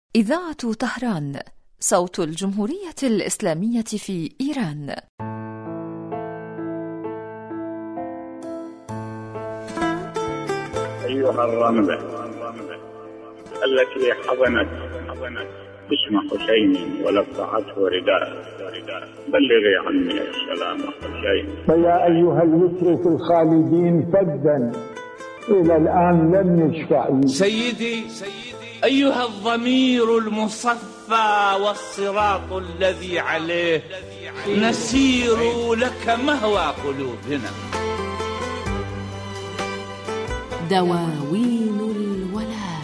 إذاعة طهران، صوت الجمهورية الإسلامية في إيران. أيها الرملة التي حضنت اسم حسين ولفعته رداء، بلغي عني السلام حسين. فيا أيها اليسر في الخالدين فدا إلى الآن لم يشفع. سيدي أيها الضمير المصفى والصراط الذي عليه نسير لك مهوى قلوبنا. دواوين الولاء.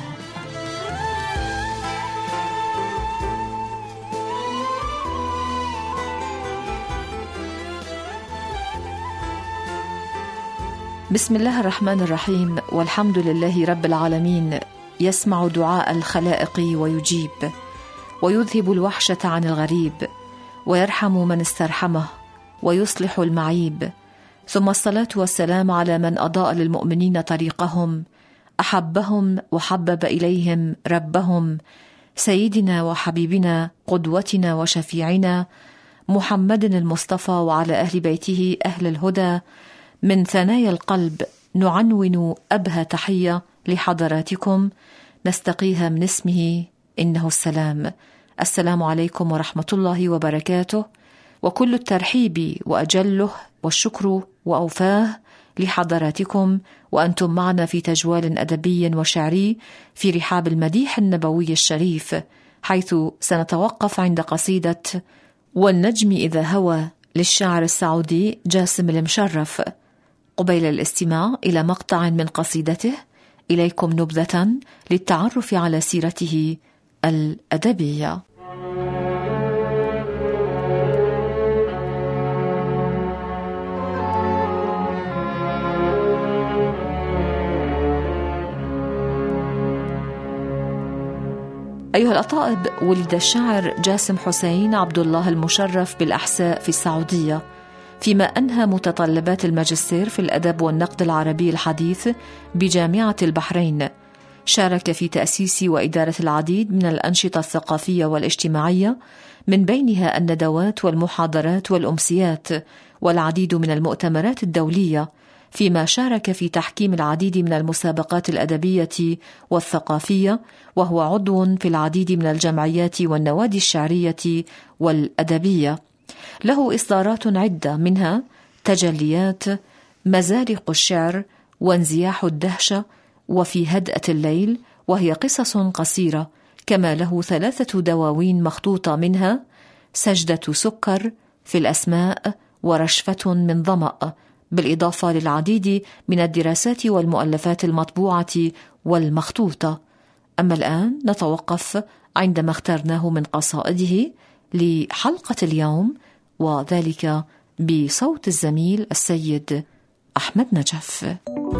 بسم الله الرحمن الرحيم، والحمد لله رب العالمين. يسمع دعاء الخلائق ويجيب، ويذهب الوحشة عن الغريب، ويرحم من استرحمه، ويصلح المعيب. ثم الصلاة والسلام على من أضاء للمؤمنين طريقهم، أحبهم وحبب إليهم ربهم، سيدنا وحبيبنا قدوتنا وشفيعنا محمد المصطفى، وعلى أهل بيته أهل الهدى. من ثنايا القلب نعنون أبهى تحية لحضراتكم نستقيها من اسمه إنه السلام. السلام عليكم ورحمة الله وبركاته، وكل الترحيب وأجله والشكر وأوفاه لحضراتكم، وأنتم معنا في تجوال أدبي وشعري في رحاب المديح النبوي الشريف، حيث سنتوقف عند قصيدة والنجم إذا هوى للشاعر السعودي جاسم المشرف. قبيل الاستماع إلى مقطع من قصيدته، إليكم نبذة للتعرف على سيرته الأدبية. أيها الأطائب، ولد الشاعر جاسم حسين عبد الله المشرف بالأحساء في السعودية، فيما أنهى متطلبات الماجستير في الأدب والنقد العربي الحديث بجامعة البحرين. شارك في تأسيس وإدارة العديد من الأنشطة الثقافية والاجتماعية، من بينها الندوات والمحاضرات والأمسيات والعديد من المؤتمرات الدولية، فيما شارك في تحكيم العديد من المسابقات الأدبية والثقافية، وهو عضو في العديد من الجمعيات والنوادي الشعرية والأدبية. له إصدارات عدة، منها تجليات، مزارق الشعر، وانزياح الدهشة، وفي هدأة الليل، وهي قصص قصيرة. كما له 3 دواوين مخطوطة، منها سجدة سكر، في الأسماء، ورشفة من ظمأ، بالإضافة للعديد من الدراسات والمؤلفات المطبوعة والمخطوطة. أما الآن نتوقف عندما اخترناه من قصائده لحلقة اليوم، وذلك بصوت الزميل السيد أحمد نجف.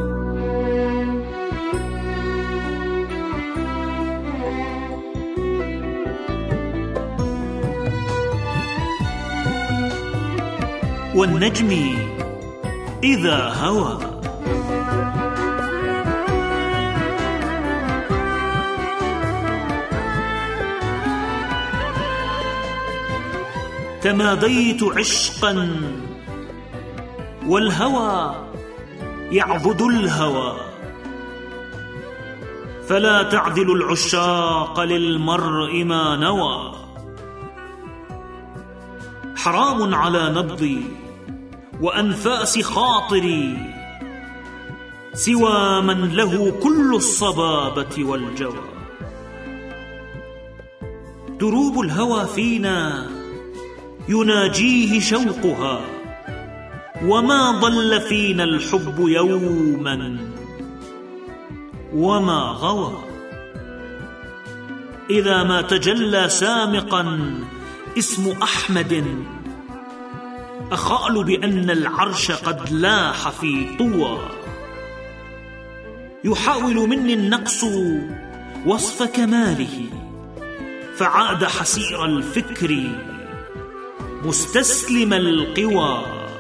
والنجم إذا هوى. تماديت عشقا والهوى يعبد الهوى، فلا تعدل العشاق للمرء ما نوى. حرام على نبضي وأنفاس خاطري سوى من له كل الصبابة والجوى. دروب الهوى فينا يناجيه شوقها، وما ضل فينا الحب يوما وما غوى. إذا ما تجلى سامقا اسم أحمد، أخأل بأن العرش قد لاح في طوى. يحاول مني النقص وصف كماله، فعاد حسير الفكر مستسلم القوى.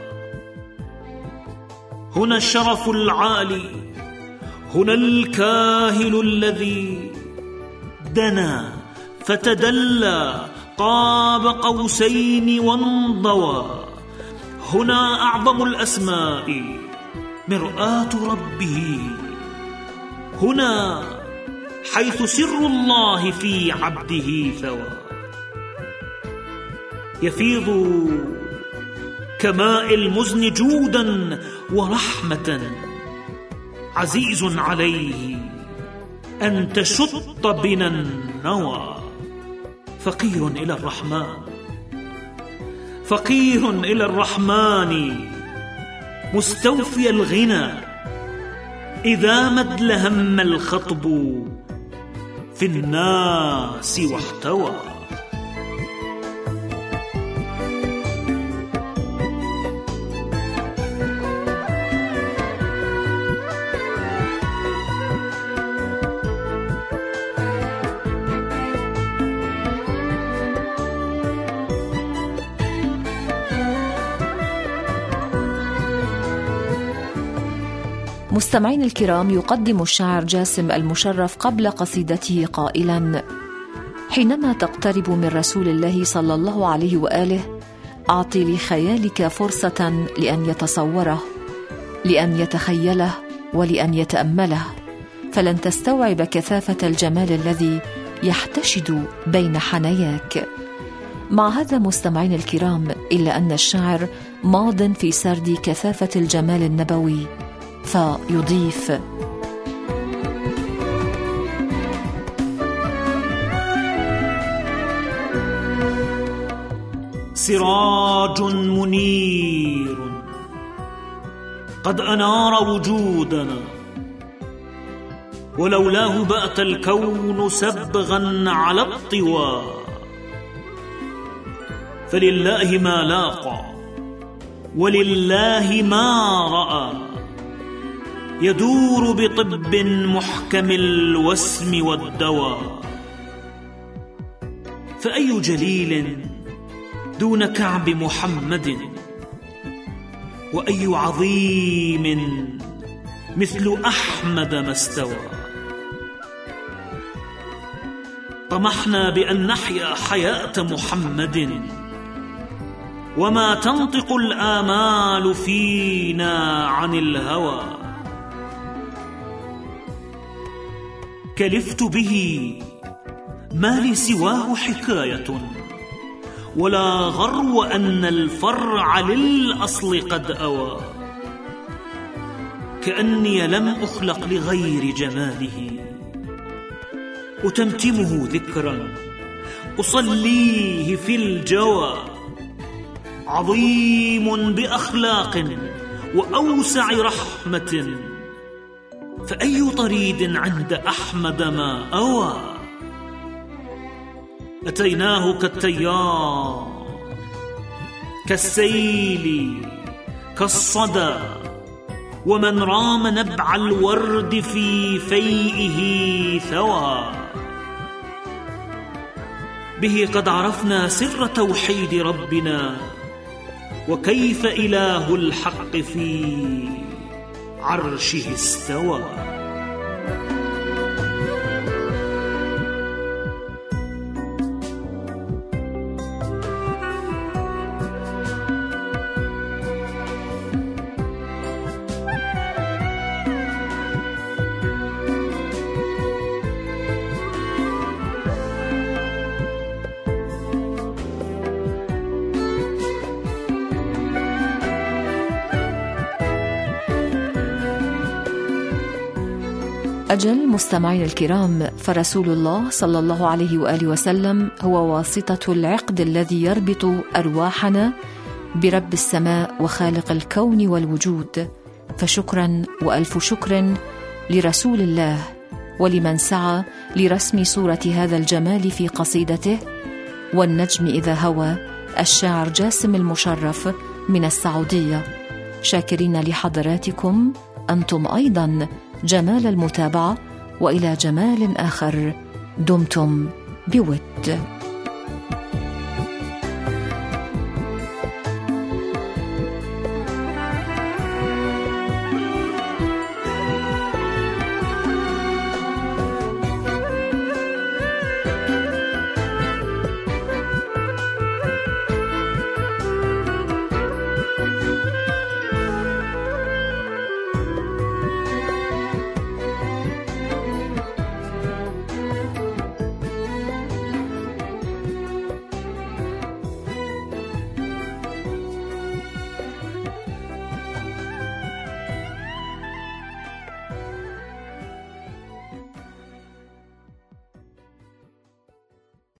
هنا الشرف العالي، هنا الكاهل الذي دنا فتدلى قاب قوسين وانضوى. هنا أعظم الأسماء مرآة ربه، هنا حيث سر الله في عبده ثوى. يفيض كماء المزن جودا ورحمة، عزيز عليه أن تشط بنا النوى. فقير إلى الرحمن، فقير إلى الرحمن مستوفي الغنى، إذا مد لهم الخطب في الناس واحتوى. مستمعين الكرام، يقدم الشاعر جاسم المشرف قبل قصيدته قائلا: حينما تقترب من رسول الله صلى الله عليه وآله، أعطي لخيالك فرصة لأن يتصوره، لأن يتخيله، ولأن يتأمله، فلن تستوعب كثافة الجمال الذي يحتشد بين حنياك. مع هذا مستمعين الكرام، إلا أن الشاعر ماض في سرد كثافة الجمال النبوي، فيضيف: سراج منير قد أنار وجودنا، ولولاه بات الكون سبغا على الطوى. فلله ما لاقى ولله ما رأى، يدور بطب محكم الوسم والدواء. فأي جليل دون كعب محمد، وأي عظيم مثل أحمد ما استوى. طمحنا بأن نحيا حياة محمد، وما تنطق الآمال فينا عن الهوى. كلفت به ما لي سواه حكاية، ولا غرو أن الفرع للأصل قد أوى. كأني لم أخلق لغير جماله، أتمتمه ذكرا أصليه في الجوى. عظيم بأخلاق وأوسع رحمة، فأي طريد عند أحمد ما أوى. أتيناه كالتيار، كالسيل، كالصدى، ومن رام نبع الورد في فيئه ثوى. به قد عرفنا سر توحيد ربنا، وكيف إله الحق في عرشه استوى. أجل مستمعين الكرام، فرسول الله صلى الله عليه وآله وسلم هو واسطة العقد الذي يربط أرواحنا برب السماء وخالق الكون والوجود. فشكرا وألف شكر لرسول الله، ولمن سعى لرسم صورة هذا الجمال في قصيدته والنجم إذا هوى، الشاعر جاسم المشرف من السعودية. شاكرين لحضراتكم أنتم أيضا جمال المتابعة، وإلى جمال آخر دمتم بود.